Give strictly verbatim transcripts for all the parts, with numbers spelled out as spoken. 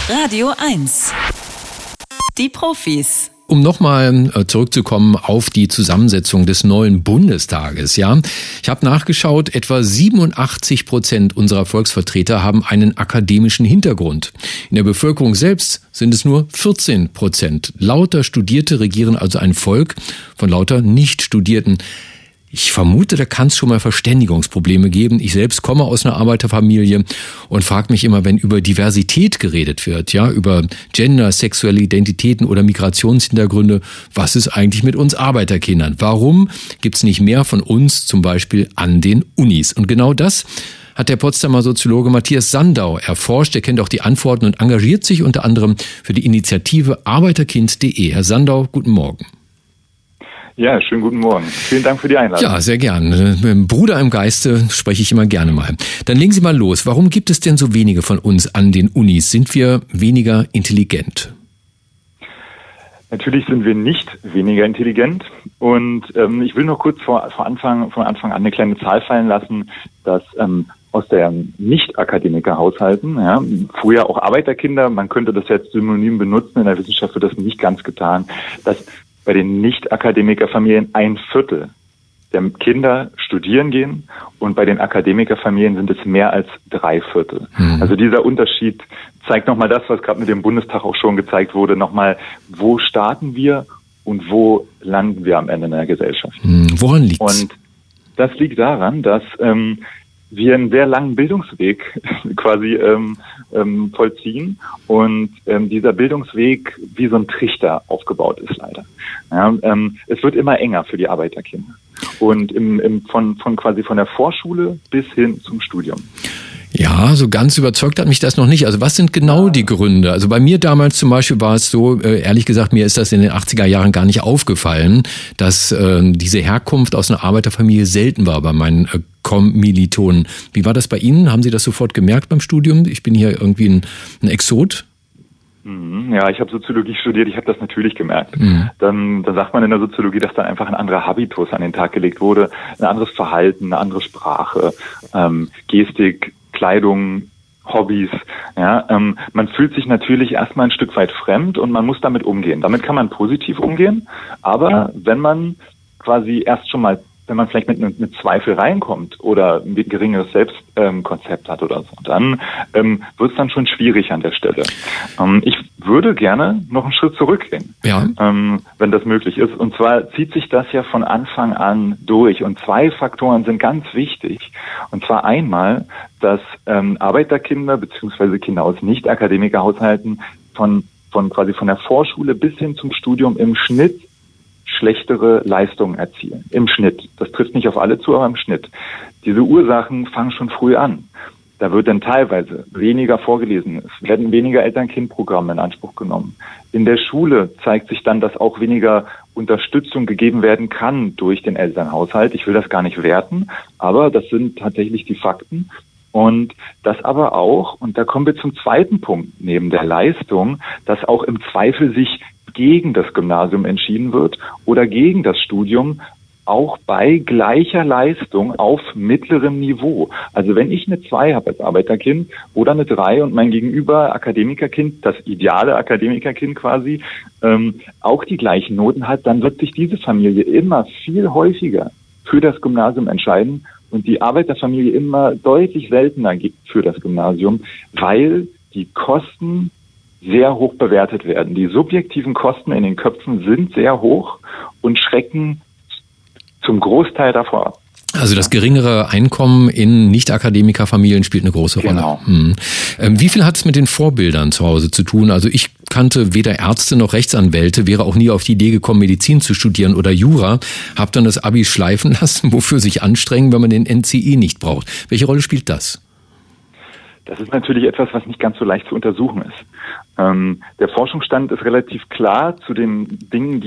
Radio eins. Die Profis. Um nochmal zurückzukommen auf die Zusammensetzung des neuen Bundestages, ja. Ich habe nachgeschaut, etwa siebenundachtzig Prozent unserer Volksvertreter haben einen akademischen Hintergrund. In der Bevölkerung selbst sind es nur vierzehn Prozent. Lauter Studierte regieren also ein Volk von lauter Nicht-Studierten. Ich vermute, da kann es schon mal Verständigungsprobleme geben. Ich selbst komme aus einer Arbeiterfamilie und frage mich immer, wenn über Diversität geredet wird, ja, über Gender, sexuelle Identitäten oder Migrationshintergründe, was ist eigentlich mit uns Arbeiterkindern? Warum gibt es nicht mehr von uns zum Beispiel an den Unis? Und genau das hat der Potsdamer Soziologe Matthias Sandau erforscht. Er kennt auch die Antworten und engagiert sich unter anderem für die Initiative Arbeiterkind punkt de. Herr Sandau, guten Morgen. Ja, schönen guten Morgen. Vielen Dank für die Einladung. Ja, sehr gern. Mit dem Bruder im Geiste spreche ich immer gerne mal. Dann legen Sie mal los. Warum gibt es denn so wenige von uns an den Unis? Sind wir weniger intelligent? Natürlich sind wir nicht weniger intelligent. Und ähm, ich will noch kurz vor, vor Anfang, von Anfang an eine kleine Zahl fallen lassen, dass ähm, aus der Nicht-Akademiker-Haushalten, ja, früher auch Arbeiterkinder, man könnte das jetzt synonym benutzen, in der Wissenschaft wird das nicht ganz getan, dass bei den Nicht-Akademiker-Familien ein Viertel der Kinder studieren gehen und bei den Akademikerfamilien sind es mehr als drei Viertel. Mhm. Also dieser Unterschied zeigt nochmal das, was gerade mit dem Bundestag auch schon gezeigt wurde, nochmal, wo starten wir und wo landen wir am Ende in der Gesellschaft. Mhm. Woran liegt's? Und das liegt daran, dass ähm, wir einen sehr langen Bildungsweg quasi ähm, ähm, vollziehen und ähm, dieser Bildungsweg wie so ein Trichter aufgebaut ist leider. Ja, ähm, es wird immer enger für die Arbeiterkinder und im, im, von, von quasi von der Vorschule bis hin zum Studium. Ja, so ganz überzeugt hat mich das noch nicht. Also was sind genau die Gründe? Also bei mir damals zum Beispiel war es so, äh, ehrlich gesagt, mir ist das in den achtziger Jahren gar nicht aufgefallen, dass äh, diese Herkunft aus einer Arbeiterfamilie selten war bei meinen äh, Kommilitonen. Wie war das bei Ihnen? Haben Sie das sofort gemerkt beim Studium? Ich bin hier irgendwie ein, ein Exot. Ja, ich habe Soziologie studiert, ich habe das natürlich gemerkt. Mhm. Dann, dann sagt man in der Soziologie, dass dann einfach ein anderer Habitus an den Tag gelegt wurde, ein anderes Verhalten, eine andere Sprache, ähm, Gestik, Kleidung, Hobbys. Ja, ähm, man fühlt sich natürlich erstmal ein Stück weit fremd und man muss damit umgehen. Damit kann man positiv umgehen, aber wenn man quasi erst schon mal wenn man vielleicht mit, mit Zweifel reinkommt oder ein geringeres Selbstkonzept ähm, hat oder so, dann ähm, wird es dann schon schwierig an der Stelle. Ähm, ich würde gerne noch einen Schritt zurückgehen, ja. ähm, wenn das möglich ist. Und zwar zieht sich das ja von Anfang an durch. Und zwei Faktoren sind ganz wichtig. Und zwar einmal, dass ähm, Arbeiterkinder beziehungsweise Kinder aus Nicht-Akademiker-Haushalten von, von quasi von der Vorschule bis hin zum Studium im Schnitt schlechtere Leistungen erzielen. Im Schnitt. Das trifft nicht auf alle zu, aber im Schnitt. Diese Ursachen fangen schon früh an. Da wird dann teilweise weniger vorgelesen. Es werden weniger Eltern-Kind-Programme in Anspruch genommen. In der Schule zeigt sich dann, dass auch weniger Unterstützung gegeben werden kann durch den Elternhaushalt. Ich will das gar nicht werten, aber das sind tatsächlich die Fakten. Und das aber auch, und da kommen wir zum zweiten Punkt neben der Leistung, dass auch im Zweifel sich gegen das Gymnasium entschieden wird oder gegen das Studium, auch bei gleicher Leistung auf mittlerem Niveau. Also wenn ich eine zwei habe als Arbeiterkind oder eine drei und mein Gegenüber Akademikerkind, das ideale Akademikerkind quasi, ähm, auch die gleichen Noten hat, dann wird sich diese Familie immer viel häufiger für das Gymnasium entscheiden und die Arbeiterfamilie immer deutlich seltener für das Gymnasium, weil die Kosten sehr hoch bewertet werden. Die subjektiven Kosten in den Köpfen sind sehr hoch und schrecken zum Großteil davor ab. Also das geringere Einkommen in Nicht-Akademiker-Familien spielt eine große Rolle. Genau. Hm. Ähm, wie viel hat es mit den Vorbildern zu Hause zu tun? Also ich kannte weder Ärzte noch Rechtsanwälte, wäre auch nie auf die Idee gekommen, Medizin zu studieren oder Jura, habe dann das Abi schleifen lassen, wofür sich anstrengen, wenn man den N C E nicht braucht. Welche Rolle spielt das? Das ist natürlich etwas, was nicht ganz so leicht zu untersuchen ist. Ähm, der Forschungsstand ist relativ klar zu den Dingen, die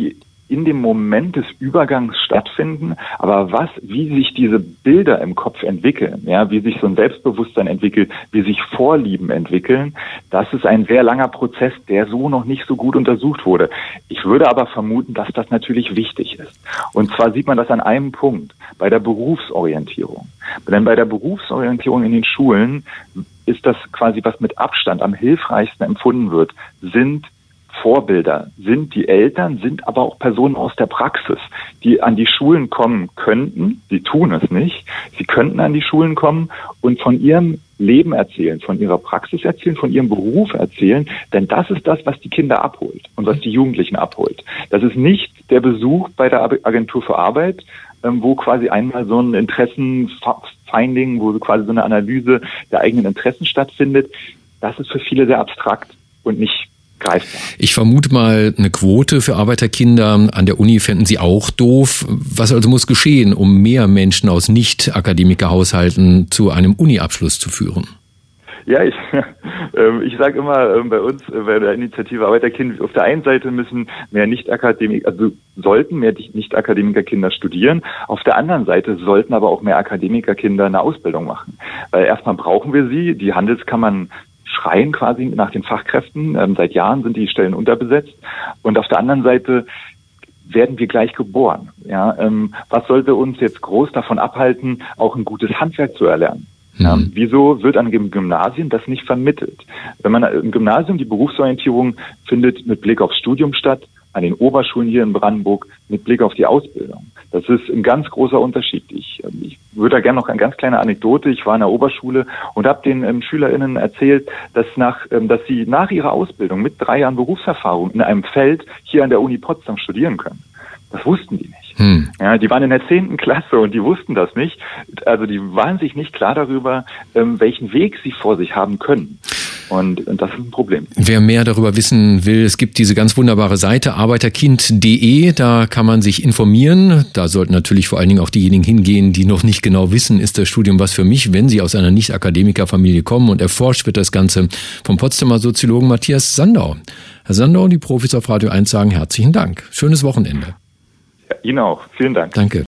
in dem Moment des Übergangs stattfinden, aber was, wie sich diese Bilder im Kopf entwickeln, ja, wie sich so ein Selbstbewusstsein entwickelt, wie sich Vorlieben entwickeln, das ist ein sehr langer Prozess, der so noch nicht so gut untersucht wurde. Ich würde aber vermuten, dass das natürlich wichtig ist. Und zwar sieht man das an einem Punkt, bei der Berufsorientierung. Denn bei der Berufsorientierung in den Schulen ist das quasi, was mit Abstand am hilfreichsten empfunden wird, sind Vorbilder, sind die Eltern, sind aber auch Personen aus der Praxis, die an die Schulen kommen könnten, sie tun es nicht, sie könnten an die Schulen kommen und von ihrem Leben erzählen, von ihrer Praxis erzählen, von ihrem Beruf erzählen, denn das ist das, was die Kinder abholt und was die Jugendlichen abholt. Das ist nicht der Besuch bei der Agentur für Arbeit, wo quasi einmal so ein Interessenfinding, wo quasi so eine Analyse der eigenen Interessen stattfindet. Das ist für viele sehr abstrakt und nicht greifbar. Ich vermute mal, eine Quote für Arbeiterkinder an der Uni fänden Sie auch doof. Was also muss geschehen, um mehr Menschen aus Nicht-Akademiker-Haushalten zu einem Uni-Abschluss zu führen? Ja, ich, äh, ich sage immer äh, bei uns, äh, bei der Initiative Arbeiterkind, auf der einen Seite müssen mehr Nicht-Akademiker, also sollten mehr Nicht-Akademiker-Kinder studieren, auf der anderen Seite sollten aber auch mehr Akademikerkinder eine Ausbildung machen. Weil erstmal brauchen wir sie, die Handelskammern schreien quasi nach den Fachkräften. Ähm, seit Jahren sind die Stellen unterbesetzt. Und auf der anderen Seite werden wir gleich geboren. Ja, ähm, was sollte uns jetzt groß davon abhalten, auch ein gutes Handwerk zu erlernen? Mhm. Ja, wieso wird an dem Gymnasium das nicht vermittelt? Wenn man im Gymnasium die Berufsorientierung findet mit Blick aufs Studium statt, an den Oberschulen hier in Brandenburg mit Blick auf die Ausbildung. Das ist ein ganz großer Unterschied. Ich, ich würde da gerne noch eine ganz kleine Anekdote. Ich war in der Oberschule und habe den ähm, SchülerInnen erzählt, dass nach, ähm, dass sie nach ihrer Ausbildung mit drei Jahren Berufserfahrung in einem Feld hier an der Uni Potsdam studieren können. Das wussten die nicht. Hm. Ja, die waren in der zehnten Klasse und die wussten das nicht. Also die waren sich nicht klar darüber, ähm, welchen Weg sie vor sich haben können. Und, und das ist ein Problem. Wer mehr darüber wissen will, es gibt diese ganz wunderbare Seite arbeiterkind punkt de, da kann man sich informieren. Da sollten natürlich vor allen Dingen auch diejenigen hingehen, die noch nicht genau wissen, ist das Studium was für mich, wenn sie aus einer Nicht-Akademiker-Familie kommen. Und erforscht wird das Ganze vom Potsdamer Soziologen Matthias Sandau. Herr Sandau, die Profis auf Radio eins sagen herzlichen Dank. Schönes Wochenende. Ja, Ihnen auch. Vielen Dank. Danke.